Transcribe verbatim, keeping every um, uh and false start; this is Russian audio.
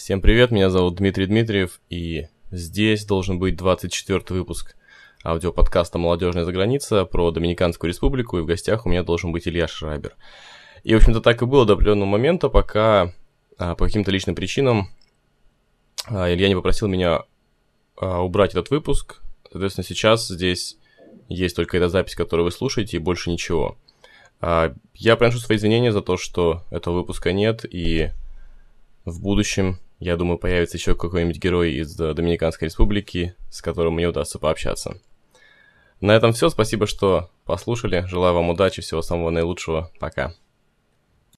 Всем привет, меня зовут Дмитрий Дмитриев, и здесь должен быть двадцать четвёртый выпуск аудиоподкаста «Молодежная заграница» про Доминиканскую республику, и в гостях у меня должен быть Илья Шрайбер. И, в общем-то, так и было до определенного момента, пока а, по каким-то личным причинам а, Илья не попросил меня а, убрать этот выпуск. Соответственно, сейчас здесь есть только эта запись, которую вы слушаете, и больше ничего. А, я приношу свои извинения за то, что этого выпуска нет, и в будущем, я думаю, появится еще какой-нибудь герой из Доминиканской республики, с которым мне удастся пообщаться. На этом все. Спасибо, что послушали. Желаю вам удачи, всего самого наилучшего. Пока.